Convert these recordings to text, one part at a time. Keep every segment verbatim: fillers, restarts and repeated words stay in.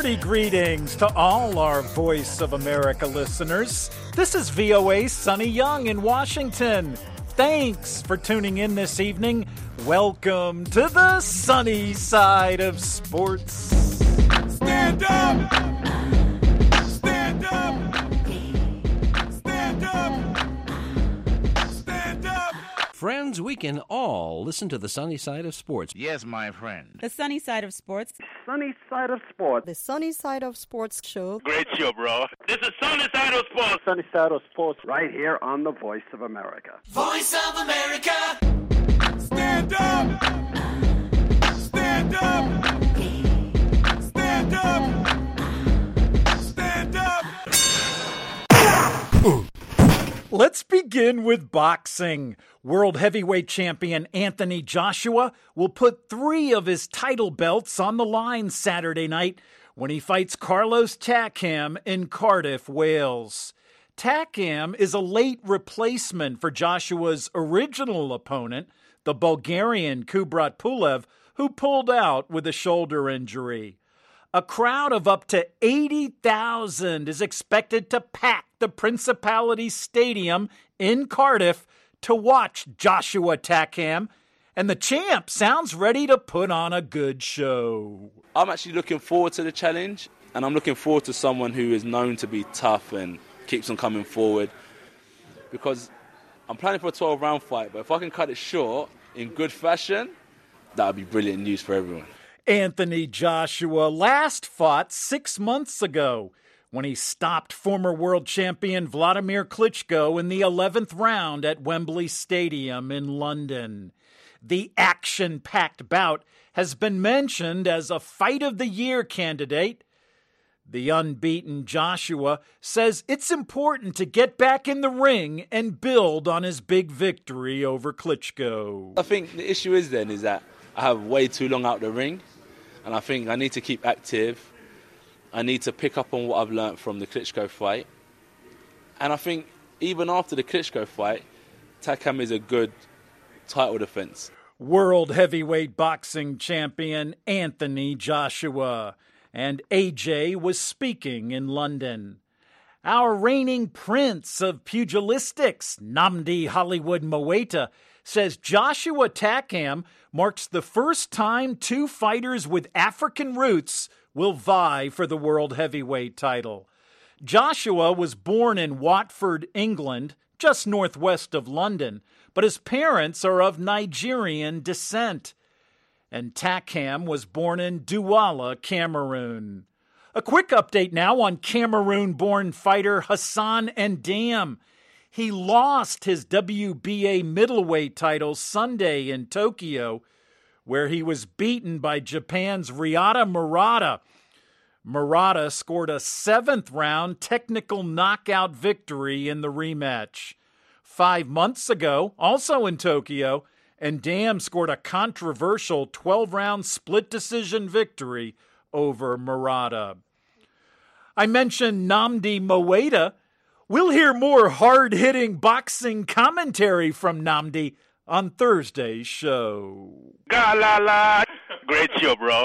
Courtesy greetings to all our Voice of America listeners. This is V O A's Sonny Young in Washington. Thanks for tuning in this evening. Welcome to the sunny side of sports. Stand up! Stand up! Stand up! Stand up! Friends, we can all listen to the sunny side of sports. Yes, my friend. The sunny side of sports. Sunny side of sports. The sunny side of sports show. Great show, bro. This is Sunny Side of Sports. Sunny side of sports right here on the Voice of America. Voice of America! Stand up! Stand up! Stand up! Stand up! Let's begin with boxing. World heavyweight champion Anthony Joshua will put three of his title belts on the line Saturday night when he fights Carlos Takam in Cardiff, Wales. Takam is a late replacement for Joshua's original opponent, the Bulgarian Kubrat Pulev, who pulled out with a shoulder injury. A crowd of up to eighty thousand is expected to pack the Principality Stadium in Cardiff to watch Joshua Takam, and the champ sounds ready to put on a good show. I'm actually looking forward to the challenge, and I'm looking forward to someone who is known to be tough and keeps on coming forward, because I'm planning for a twelve-round fight, but if I can cut it short in good fashion, that would be brilliant news for everyone. Anthony Joshua last fought six months ago when he stopped former world champion Vladimir Klitschko in the eleventh round at Wembley Stadium in London. The action-packed bout has been mentioned as a Fight of the Year candidate. The unbeaten Joshua says it's important to get back in the ring and build on his big victory over Klitschko. I think the issue is then is that I have way too long out the ring, and I think I need to keep active. I need to pick up on what I've learnt from the Klitschko fight. And I think even after the Klitschko fight, Takam is a good title defense. World heavyweight boxing champion Anthony Joshua. And A J was speaking in London. Our reigning prince of pugilistics, Nnamdi Hollywood Moeta, says Joshua Takam marks the first time two fighters with African roots will vie for the world heavyweight title. Joshua was born in Watford, England, just northwest of London, but his parents are of Nigerian descent. And Takam was born in Douala, Cameroon. A quick update now on Cameroon-born fighter Hassan N'Dam. He lost his W B A middleweight title Sunday in Tokyo, where he was beaten by Japan's Ryota Murata. Murata scored a seventh-round technical knockout victory in the rematch. Five months ago, also in Tokyo, N'Dam scored a controversial twelve-round split decision victory over Murata. I mentioned Nnamdi Moeta. We'll hear more hard-hitting boxing commentary from Nnamdi on Thursday's show. Galala. Great show, bro.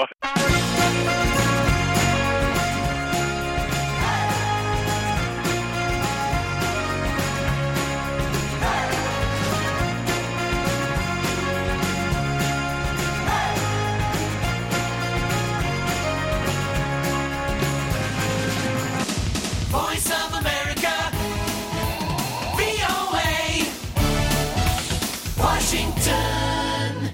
Voice of America, V O A, Washington.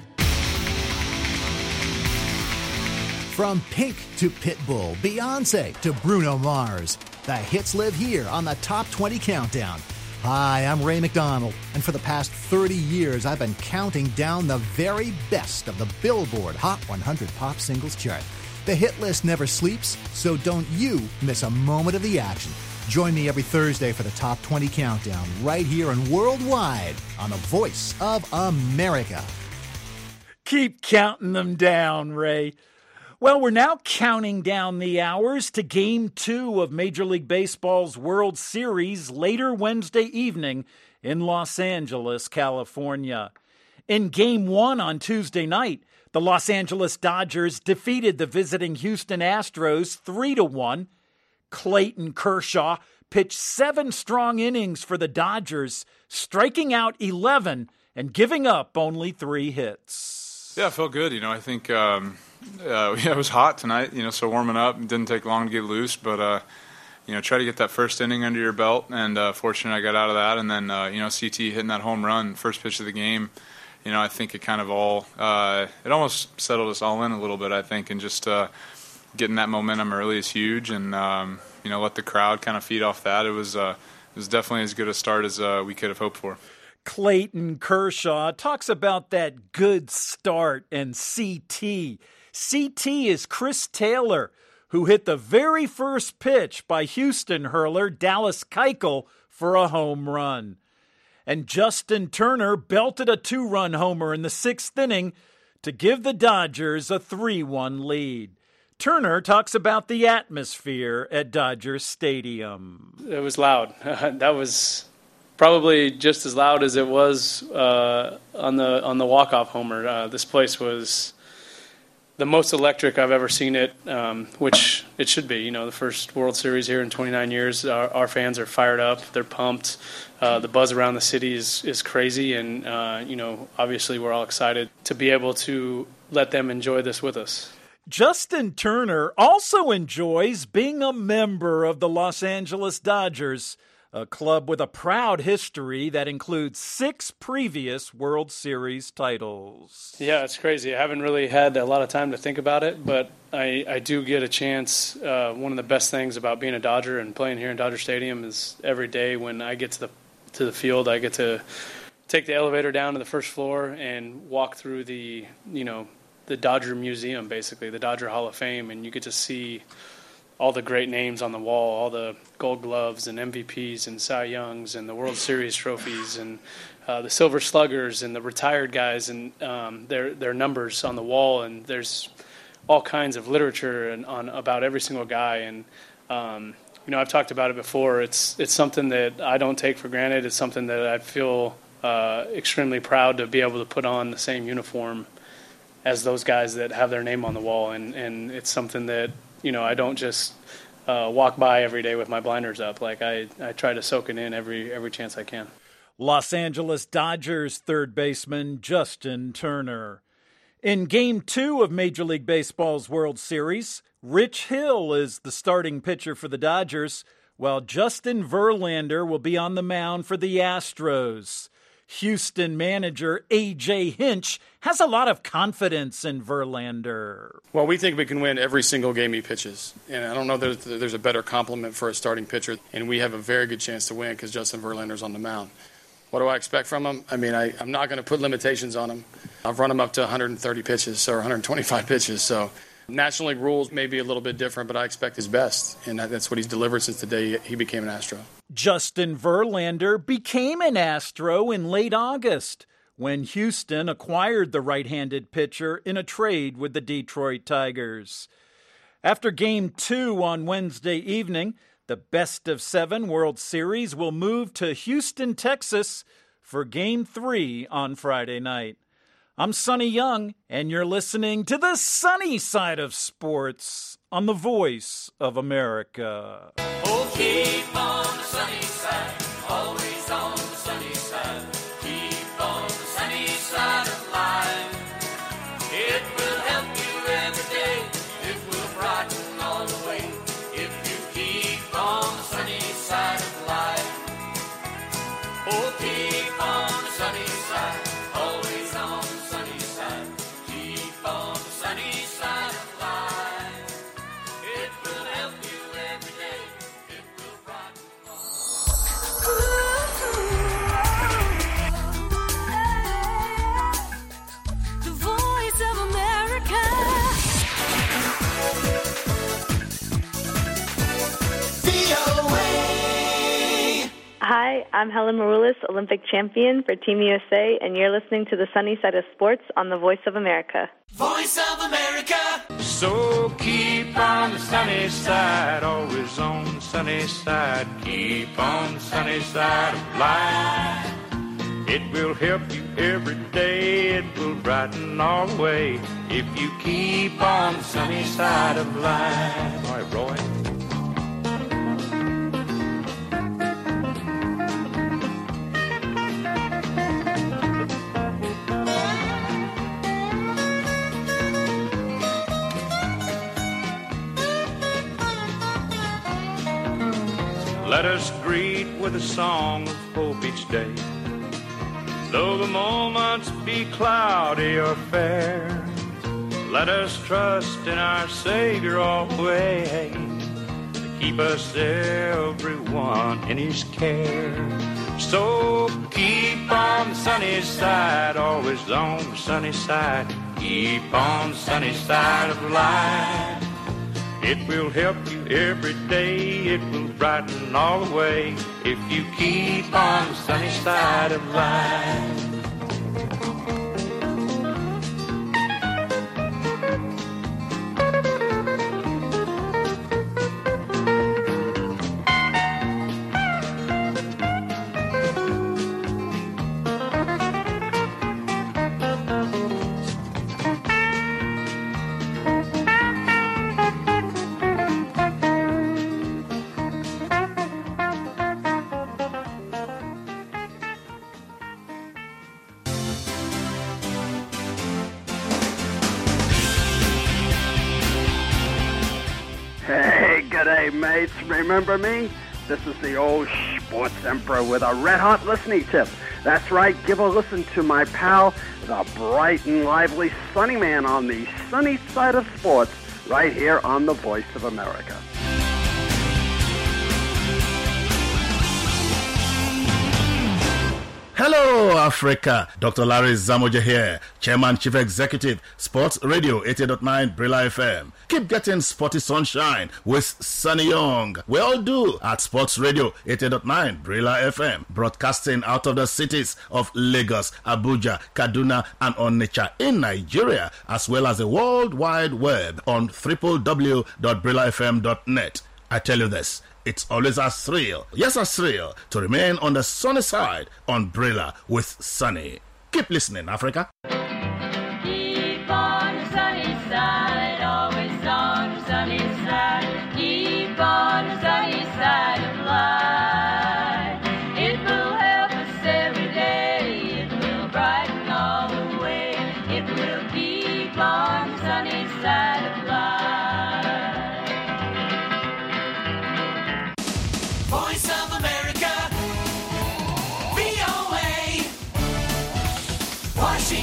From Pink to Pitbull, Beyonce to Bruno Mars, the hits live here on the Top twenty Countdown. Hi, I'm Ray McDonald, and for the past thirty years, I've been counting down the very best of the Billboard Hot one hundred Pop Singles chart. The hit list never sleeps, so don't you miss a moment of the action. Join me every Thursday for the Top twenty Countdown, right here and worldwide on the Voice of America. Keep counting them down, Ray. Well, we're now counting down the hours to Game two of Major League Baseball's World Series later Wednesday evening in Los Angeles, California. In Game one on Tuesday night, the Los Angeles Dodgers defeated the visiting Houston Astros three to one. Clayton Kershaw pitched seven strong innings for the Dodgers, striking out eleven and giving up only three hits. Yeah, it felt good. You know, I think um, uh, yeah, it was hot tonight, you know, so warming up. It didn't take long to get loose, but, uh, you know, try to get that first inning under your belt, and uh, fortunately I got out of that. And then, uh, you know, C T hitting that home run, first pitch of the game, you know, I think it kind of all, uh, it almost settled us all in a little bit, I think, and just uh, getting that momentum early is huge, and, um, you know, let the crowd kind of feed off that. It was, uh, it was definitely as good a start as uh, we could have hoped for. Clayton Kershaw talks about that good start and C T. C T is Chris Taylor, who hit the very first pitch by Houston hurler Dallas Keuchel for a home run. And Justin Turner belted a two-run homer in the sixth inning to give the Dodgers a three one lead. Turner talks about the atmosphere at Dodger Stadium. It was loud. That was probably just as loud as it was uh, on the on the walk-off homer. Uh, this place was the most electric I've ever seen it, um, which it should be. You know, the first World Series here in twenty-nine years. Our, our fans are fired up. They're pumped. Uh, the buzz around the city is, is crazy, and, uh, you know, obviously we're all excited to be able to let them enjoy this with us. Justin Turner also enjoys being a member of the Los Angeles Dodgers, a club with a proud history that includes six previous World Series titles. Yeah, it's crazy. I haven't really had a lot of time to think about it, but I, I do get a chance. Uh, one of the best things about being a Dodger and playing here in Dodger Stadium is every day when I get to the to the field, I get to take the elevator down to the first floor and walk through the, you know, the Dodger Museum, basically, the Dodger Hall of Fame, and you get to see all the great names on the wall, all the Gold Gloves and M V Ps and Cy Youngs and the World Series trophies and uh, the Silver Sluggers and the retired guys and um, their their numbers on the wall. And there's all kinds of literature and on about every single guy. And um, you know, I've talked about it before. It's it's something that I don't take for granted. It's something that I feel uh, extremely proud to be able to put on the same uniform as those guys that have their name on the wall. And, and it's something that, you know, I don't just uh, walk by every day with my blinders up. Like I, I try to soak it in every every chance I can. Los Angeles Dodgers third baseman Justin Turner. In Game two of Major League Baseball's World Series, Rich Hill is the starting pitcher for the Dodgers, while Justin Verlander will be on the mound for the Astros. Houston manager A J Hinch has a lot of confidence in Verlander. Well, we think we can win every single game he pitches. And I don't know that there's a better compliment for a starting pitcher. And we have a very good chance to win because Justin Verlander's on the mound. What do I expect from him? I mean, I, I'm not going to put limitations on him. I've run him up to one hundred thirty pitches or one hundred twenty-five pitches. So National League rules may be a little bit different, but I expect his best. And that's what he's delivered since the day he became an Astro. Justin Verlander became an Astro in late August when Houston acquired the right-handed pitcher in a trade with the Detroit Tigers. After Game two on Wednesday evening, the best of seven World Series will move to Houston, Texas for Game three on Friday night. I'm Sonny Young, and you're listening to the sunny side of sports on the Voice of America. Oh, keep on the sunny side, always on the sunny side. Keep on the sunny side of life. It will help you every day. It will brighten all the way. If you keep on the sunny side of life. Oh, keep on the sunny side, always on the sunny side. Keep on the sunny side of life. It will help you every day. It will brighten The Voice of America. Hi, I'm Helen Maroulis, Olympic champion for Team U S A, and you're listening to the Sunny Side of Sports on the Voice of America. Voice of America. So keep on the sunny side, always on the sunny side. Keep on the sunny side of life. It will help you every day. It will brighten all the way if you keep on the sunny side of life. All right, Roy. Let us greet with a song of hope each day. Though the moments be cloudy or fair, let us trust in our Savior always to keep us everyone in His care. So keep on the sunny side, always on the sunny side. Keep on the sunny side of life. It will help you every day. It will brighten all the way if you keep on the sunny side of life. Hey, g'day, mates. Remember me? This is the old sports emperor with a red-hot listening tip. That's right, give a listen to my pal, the bright and lively Sunny Man on the sunny side of sports, right here on the Voice of America. Hello, Africa. Doctor Larry Zamoja here, Chairman, Chief Executive, Sports Radio eighty point nine Brilla F M. Keep getting sporty sunshine with Sunny Young. We all do at Sports Radio eighty point nine Brilla F M, broadcasting out of the cities of Lagos, Abuja, Kaduna, and Onitsha in Nigeria, as well as the World Wide Web on w w w dot brilla f m dot net. I tell you this, it's always a thrill, yes a thrill, to remain on the sunny side on Brilla with Sunny. Keep listening, Africa. Keep on the sunny side, always on the sunny side. Keep on the sunny side of life. It will help us every day. It will brighten all the way. It will keep on the sunny side of life. Voice of America, V O A,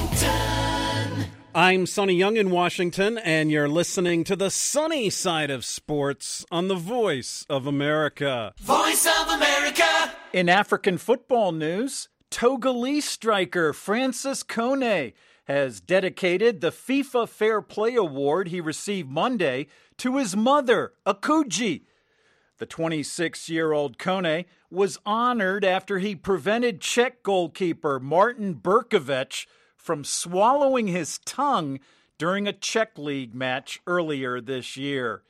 Washington. I'm Sonny Young in Washington, and you're listening to the sunny side of sports on the Voice of America. Voice of America. In African football news, Togolese striker Francis Kone has dedicated the FIFA Fair Play Award he received Monday to his mother, Akuji. The twenty-six-year-old Kone was honored after he prevented Czech goalkeeper Martin Berkovec from swallowing his tongue during a Czech League match earlier this year.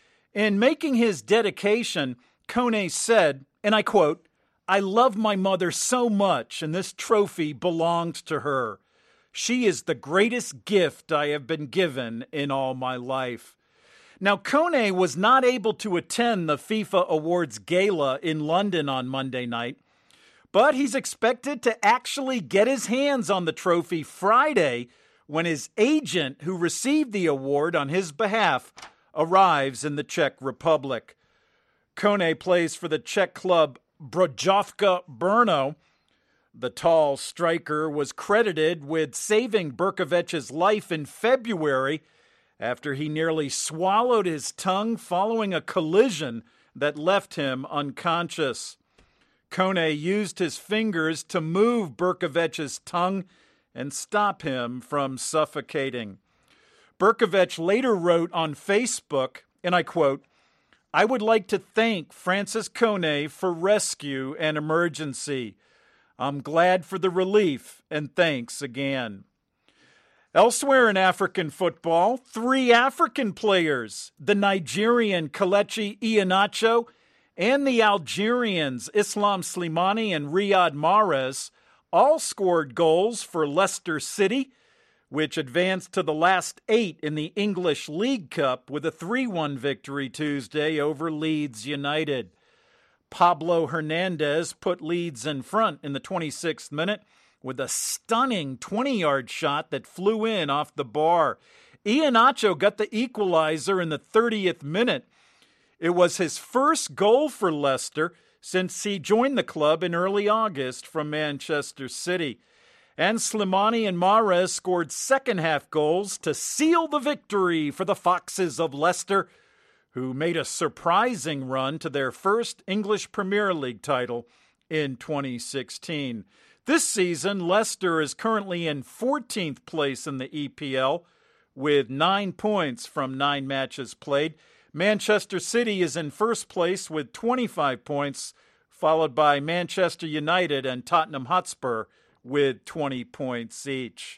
In making his dedication, Kone said, and I quote, "I love my mother so much, and this trophy belongs to her. She is the greatest gift I have been given in all my life." Now, Kone was not able to attend the FIFA Awards Gala in London on Monday night, but he's expected to actually get his hands on the trophy Friday when his agent, who received the award on his behalf, arrives in the Czech Republic. Kone plays for the Czech club Brojovka Brno. The tall striker was credited with saving Berkovec's life in February after he nearly swallowed his tongue following a collision that left him unconscious. Kone used his fingers to move Berkovec's tongue and stop him from suffocating. Berkovec later wrote on Facebook, and I quote, "I would like to thank Francis Kone for rescue and emergency. I'm glad for the relief, and thanks again." Elsewhere in African football, three African players, the Nigerian Kelechi Iheanacho and the Algerians Islam Slimani and Riyad Mahrez, all scored goals for Leicester City, which advanced to the last eight in the English League Cup with a three one victory Tuesday over Leeds United. Pablo Hernandez put Leeds in front in the twenty-sixth minute with a stunning twenty-yard shot that flew in off the bar. Iheanacho got the equalizer in the thirtieth minute. It was his first goal for Leicester since he joined the club in early August from Manchester City. And Slimani and Mahrez scored second-half goals to seal the victory for the Foxes of Leicester, who made a surprising run to their first English Premier League title in twenty sixteen. This season, Leicester is currently in fourteenth place in the E P L with nine points from nine matches played. Manchester City is in first place with twenty-five points, followed by Manchester United and Tottenham Hotspur with twenty points each.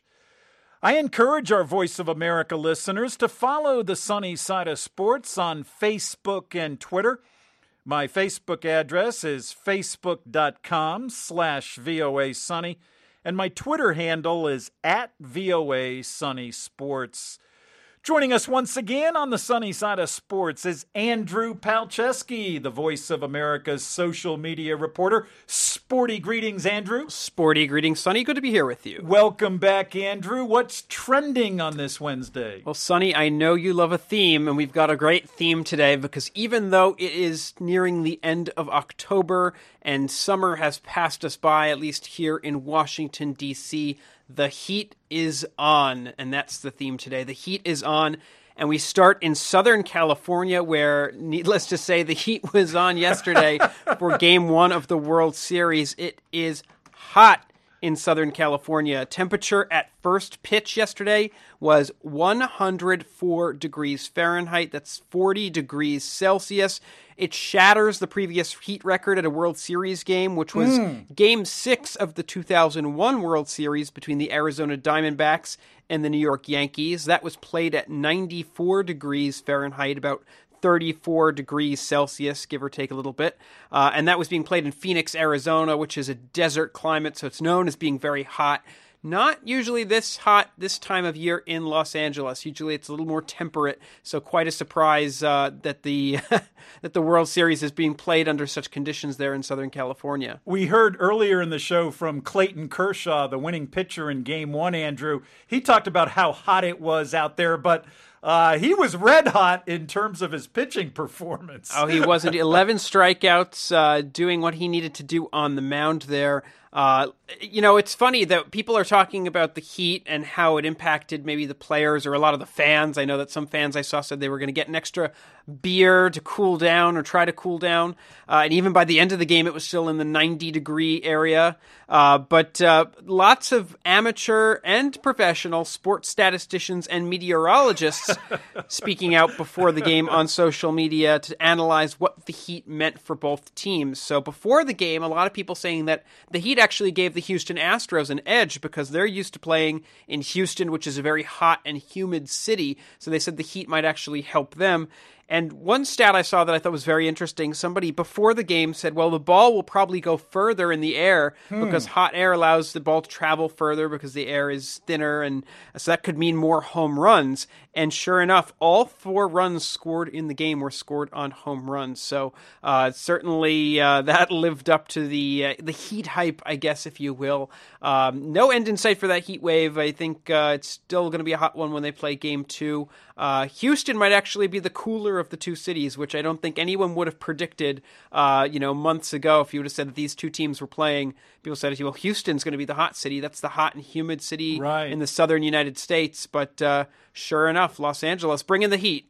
I encourage our Voice of America listeners to follow the Sunny Side of Sports on Facebook and Twitter. My Facebook address is facebook.com slash VOA Sunny, and my Twitter handle is at VOA Sunny Sports. Joining us once again on the Sunny Side of Sports is Andrew Palczewski, the Voice of America's social media reporter. Sporty greetings, Andrew. Sporty greetings, Sunny. Good to be here with you. Welcome back, Andrew. What's trending on this Wednesday? Well, Sunny, I know you love a theme, and we've got a great theme today because even though it is nearing the end of October and summer has passed us by, at least here in Washington, D C, the heat is on, and that's the theme today. The heat is on, and we start in Southern California, where, needless to say, the heat was on yesterday for Game one of the World Series. It is hot in Southern California. Temperature at first pitch yesterday was one hundred four degrees Fahrenheit. That's forty degrees Celsius. It shatters the previous heat record at a World Series game, which was mm. Game six of the two thousand one World Series between the Arizona Diamondbacks and the New York Yankees. That was played at ninety-four degrees Fahrenheit, about thirty-four degrees Celsius, give or take a little bit. Uh, and that was being played in Phoenix, Arizona, which is a desert climate, so it's known as being very hot. Not usually this hot this time of year in Los Angeles. Usually it's a little more temperate, so quite a surprise uh, that the that the World Series is being played under such conditions there in Southern California. We heard earlier in the show from Clayton Kershaw, the winning pitcher in Game one, Andrew. He talked about how hot it was out there, but Uh, he was red hot in terms of his pitching performance. Oh, he wasn't. eleven strikeouts, uh, doing what he needed to do on the mound there. Uh, you know, it's funny that people are talking about the heat and how it impacted maybe the players or a lot of the fans. I know that some fans I saw said they were going to get an extra beer to cool down or try to cool down. Uh, and even by the end of the game, it was still in the ninety degree area. Uh, but uh, lots of amateur and professional sports statisticians and meteorologists speaking out before the game on social media to analyze what the heat meant for both teams. So before the game, a lot of people saying that the heat actually gave the Houston Astros an edge because they're used to playing in Houston, which is a very hot and humid city. So they said the heat might actually help them. And one stat I saw that I thought was very interesting, somebody before the game said, well, the ball will probably go further in the air hmm. because hot air allows the ball to travel further because the air is thinner, and so that could mean more home runs. And sure enough, all four runs scored in the game were scored on home runs. So uh, certainly uh, that lived up to the uh, the heat hype, I guess, if you will. Um, no end in sight for that heat wave. I think uh, it's still going to be a hot one when they play game two. Uh, Houston might actually be the cooler of the two cities, which I don't think anyone would have predicted, uh, you know, months ago. If you would have said that these two teams were playing, people said, well, Houston's going to be the hot city. That's the hot and humid city right. in the southern United States. But uh, sure enough, Los Angeles bringing the heat.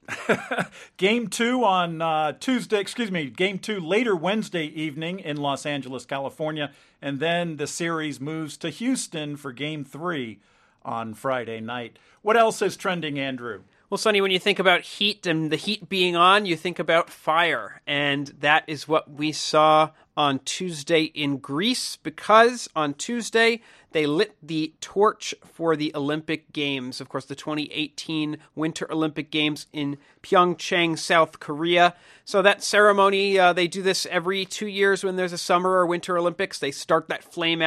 Game two on uh, Tuesday, excuse me, game two later Wednesday evening in Los Angeles, California. And then the series moves to Houston for game three on Friday night. What else is trending, Andrew? Well, Sonny, when you think about heat and the heat being on, you think about fire. And that is what we saw on Tuesday in Greece, because on Tuesday they lit the torch for the Olympic Games. Of course, the twenty eighteen Winter Olympic Games in Pyeongchang, South Korea. So that ceremony, uh, they do this every two years when there's a summer or winter Olympics. They start that flame out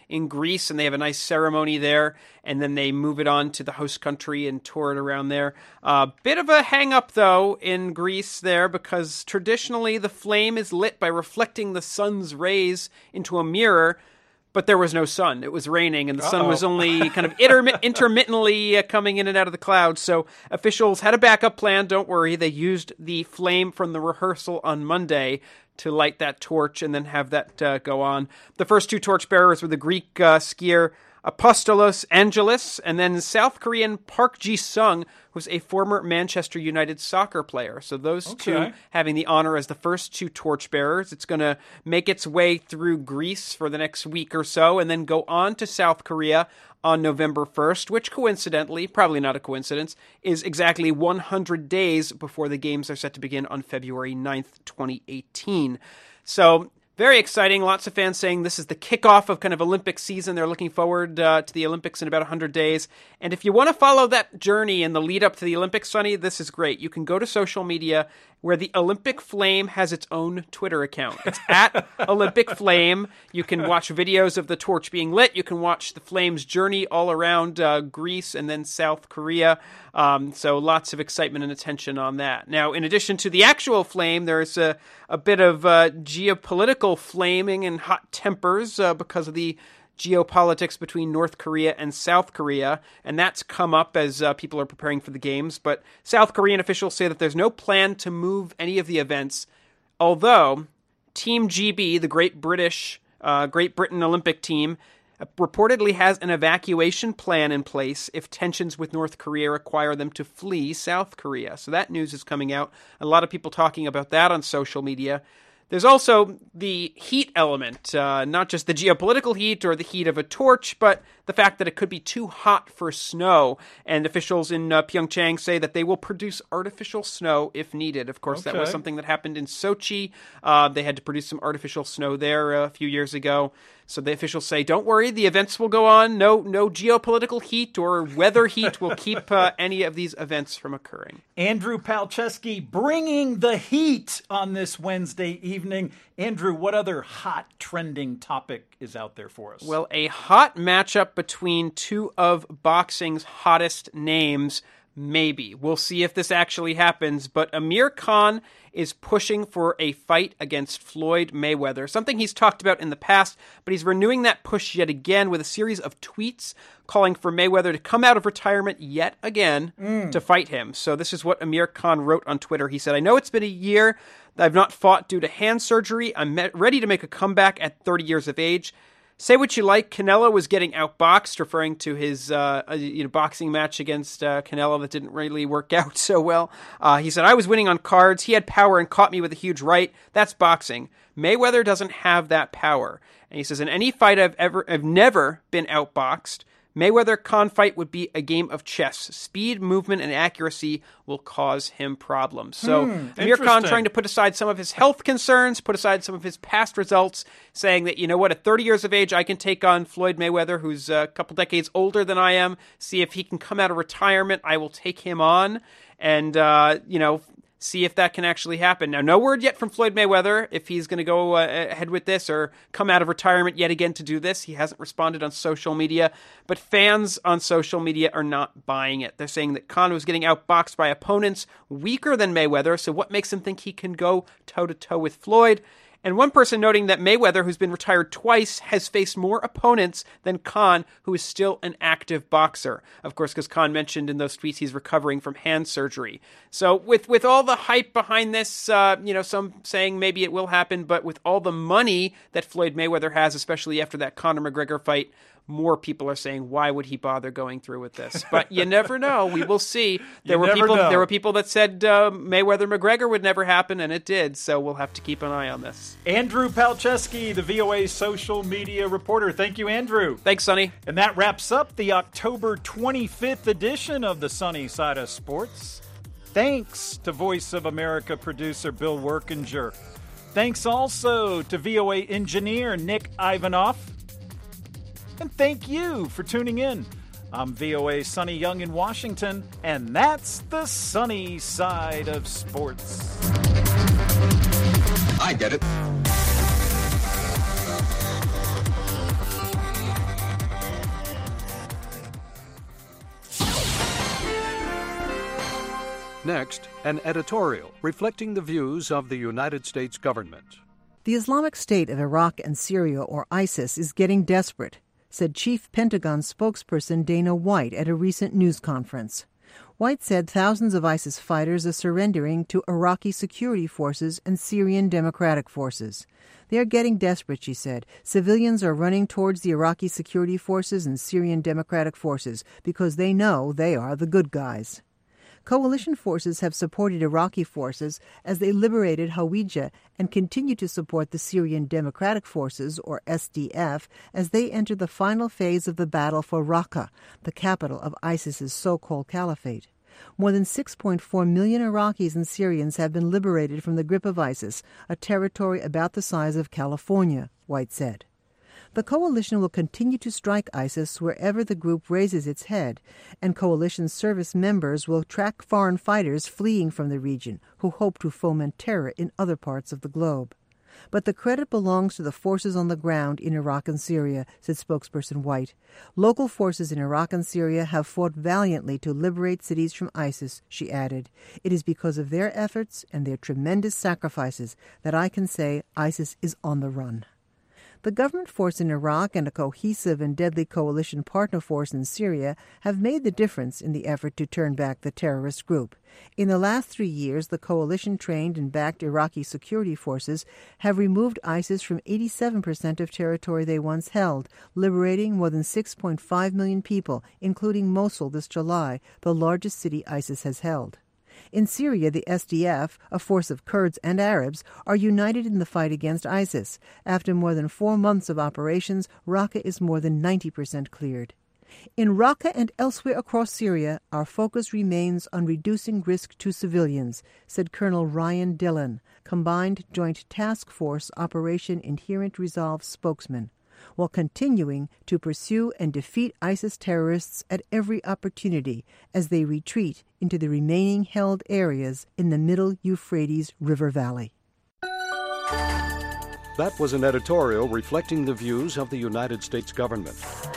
in Greece, and they have a nice ceremony there, and then they move it on to the host country and tour it around there. A uh, bit of a hang-up, though, in Greece there, because traditionally the flame is lit by reflecting the sun's rays into a mirror, but there was no sun. It was raining, and the Uh-oh. sun was only kind of intermi- intermittently uh, coming in and out of the clouds. So officials had a backup plan. Don't worry. They used the flame from the rehearsal on Monday to light that torch and then have that uh, go on. The first two torchbearers were the Greek uh, skier Apostolos Angelis, and then South Korean Park Ji-sung, who's a former Manchester United soccer player. So those Okay. two having the honor as the first two torchbearers. It's going to make its way through Greece for the next week or so, and then go on to South Korea on November first, which coincidentally, probably not a coincidence, is exactly one hundred days before the games are set to begin on February ninth, twenty eighteen. So very exciting. Lots of fans saying this is the kickoff of kind of Olympic season. They're looking forward uh, to the Olympics in about one hundred days. And if you want to follow that journey and the lead up to the Olympics, Sonny, this is great. You can go to social media where the Olympic Flame has its own Twitter account. It's at Olympic Flame. You can watch videos of the torch being lit. You can watch the flame's journey all around uh, Greece and then South Korea. Um, so lots of excitement and attention on that. Now, in addition to the actual flame, there's a, a bit of uh, geopolitical flaming and hot tempers uh, because of the geopolitics between North Korea and South Korea, and that's come up as uh, people are preparing for the games. But South Korean officials say that there's no plan to move any of the events, although Team G B, the Great British, uh, Great Britain Olympic team, uh, reportedly has an evacuation plan in place if tensions with North Korea require them to flee South Korea. So that news is coming out. A lot of people talking about that on social media. There's also the heat element, uh, not just the geopolitical heat or the heat of a torch, but the fact that it could be too hot for snow. And officials in uh, Pyeongchang say that they will produce artificial snow if needed. Of course, Okay. that was something that happened in Sochi. Uh, they had to produce some artificial snow there uh, a few years ago. So the officials say, don't worry, the events will go on. No no geopolitical heat or weather heat will keep uh, any of these events from occurring. Andrew Palczewski bringing the heat on this Wednesday evening. Andrew, what other hot trending topic is out there for us? Well, a hot matchup between two of boxing's hottest names, maybe. We'll see if this actually happens, but Amir Khan is pushing for a fight against Floyd Mayweather, something he's talked about in the past, but he's renewing that push yet again with a series of tweets calling for Mayweather to come out of retirement yet again Mm. to fight him. So this is what Amir Khan wrote on Twitter. He said, I know it's been a year that I've not fought due to hand surgery. I'm me- ready to make a comeback at thirty years of age. Say what you like, Canelo was getting outboxed, referring to his uh, you know boxing match against uh, Canelo that didn't really work out so well. Uh, he said, I was winning on cards. He had power and caught me with a huge right. That's boxing. Mayweather doesn't have that power. And he says, in any fight I've ever, I've never been outboxed. Mayweather-Khan fight would be a game of chess. Speed, movement, and accuracy will cause him problems. So Hmm, Amir Khan interesting. trying to put aside some of his health concerns, put aside some of his past results, saying that, you know what, at thirty years of age, I can take on Floyd Mayweather, who's a couple decades older than I am, see if he can come out of retirement. I will take him on and, uh, you know, see if that can actually happen. Now, no word yet from Floyd Mayweather if he's going to go uh, ahead with this or come out of retirement yet again to do this. He hasn't responded on social media, but fans on social media are not buying it. They're saying that Khan was getting outboxed by opponents weaker than Mayweather, so what makes him think he can go toe-to-toe with Floyd? And one person noting that Mayweather, who's been retired twice, has faced more opponents than Khan, who is still an active boxer. Of course, because Khan mentioned in those tweets he's recovering from hand surgery. So with, with all the hype behind this, uh, you know, some saying maybe it will happen, but with all the money that Floyd Mayweather has, especially after that Conor McGregor fight, more people are saying, why would he bother going through with this? But you never know. We will see. There You were never people. know. There were people that said uh, Mayweather McGregor would never happen, and it did. So we'll have to keep an eye on this. Andrew Palczewski, the V O A social media reporter. Thank you, Andrew. Thanks, Sonny. And that wraps up the October twenty-fifth edition of the Sunny Side of Sports. Thanks to Voice of America producer Bill Workinger. Thanks also to V O A engineer Nick Ivanoff. And thank you for tuning in. I'm V O A Sonny Young in Washington, and that's the Sunny Side of Sports. I get it. Next, an editorial reflecting the views of the United States government. The Islamic State of Iraq and Syria, or ISIS, is getting desperate, said Chief Pentagon spokesperson Dana White at a recent news conference. White said thousands of ISIS fighters are surrendering to Iraqi security forces and Syrian democratic forces. They are getting desperate, she said. Civilians are running towards the Iraqi security forces and Syrian democratic forces because they know they are the good guys. Coalition forces have supported Iraqi forces as they liberated Hawija and continue to support the Syrian Democratic Forces, or S D F, as they enter the final phase of the battle for Raqqa, the capital of ISIS's so-called caliphate. More than six point four million Iraqis and Syrians have been liberated from the grip of ISIS, a territory about the size of California, White said. The coalition will continue to strike ISIS wherever the group raises its head, and coalition service members will track foreign fighters fleeing from the region who hope to foment terror in other parts of the globe. But the credit belongs to the forces on the ground in Iraq and Syria, said spokesperson White. Local forces in Iraq and Syria have fought valiantly to liberate cities from ISIS, she added. It is because of their efforts and their tremendous sacrifices that I can say ISIS is on the run. The government force in Iraq and a cohesive and deadly coalition partner force in Syria have made the difference in the effort to turn back the terrorist group. In the last three years, the coalition-trained and backed Iraqi security forces have removed ISIS from eighty-seven percent of territory they once held, liberating more than six point five million people, including Mosul this July, the largest city ISIS has held. In Syria, the S D F, a force of Kurds and Arabs, are united in the fight against ISIS. After more than four months of operations, Raqqa is more than ninety percent cleared. In Raqqa and elsewhere across Syria, our focus remains on reducing risk to civilians, said Colonel Ryan Dillon, Combined Joint Task Force Operation Inherent Resolve spokesman, while continuing to pursue and defeat ISIS terrorists at every opportunity as they retreat into the remaining held areas in the middle Euphrates River Valley. That was an editorial reflecting the views of the United States government.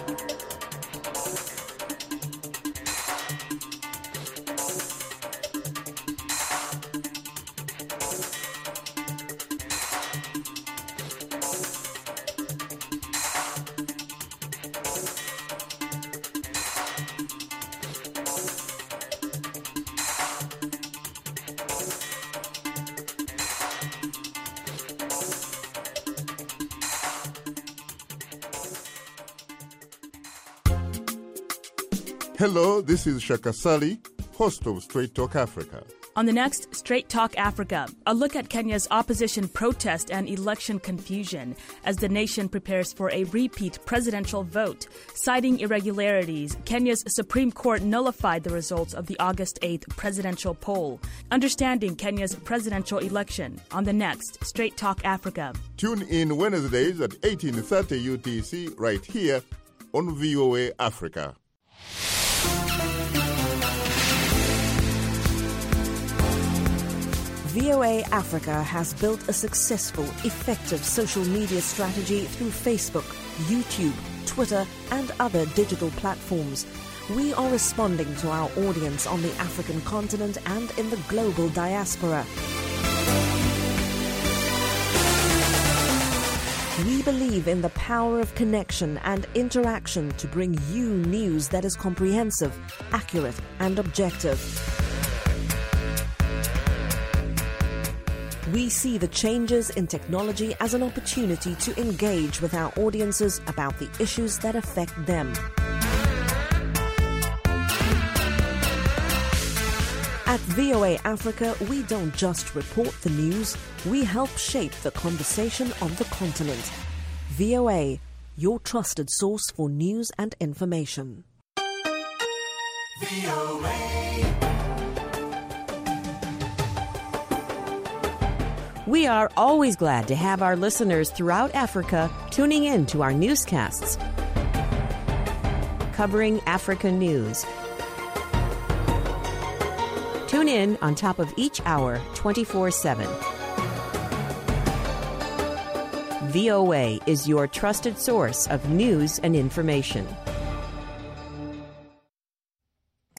Hello, this is Shaka Sali, host of Straight Talk Africa. On the next Straight Talk Africa, a look at Kenya's opposition protest and election confusion as the nation prepares for a repeat presidential vote. Citing irregularities, Kenya's Supreme Court nullified the results of the August eighth presidential poll. Understanding Kenya's presidential election on the next Straight Talk Africa. Tune in Wednesdays at eighteen thirty U T C right here on V O A Africa. V O A Africa has built a successful, effective social media strategy through Facebook, YouTube, Twitter, and other digital platforms. We are responding to our audience on the African continent and in the global diaspora. We believe in the power of connection and interaction to bring you news that is comprehensive, accurate, and objective. We see the changes in technology as an opportunity to engage with our audiences about the issues that affect them. At V O A Africa, we don't just report the news, we help shape the conversation on the continent. V O A, your trusted source for news and information. V O A. We are always glad to have our listeners throughout Africa tuning in to our newscasts, covering African news. Tune in on top of each hour, twenty-four seven. V O A is your trusted source of news and information.